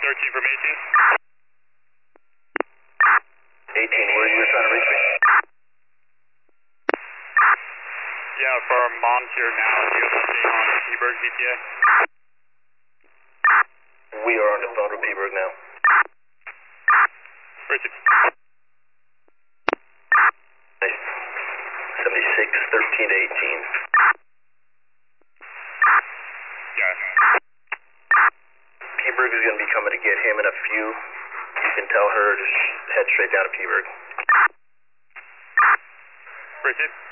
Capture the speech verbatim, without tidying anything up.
thirteen from eighteen. eighteen, where you were trying to reach me? Yeah, for Mom's here now. Do you have an update on Peaburg E T A? We are on the phone with Peaburg now. Richard. Nice. seventy-six, thirteen to eighteen. Yeah. Peaburg is going to be coming to get him in a few. You can tell her to sh head straight down to Peaburg. Richard.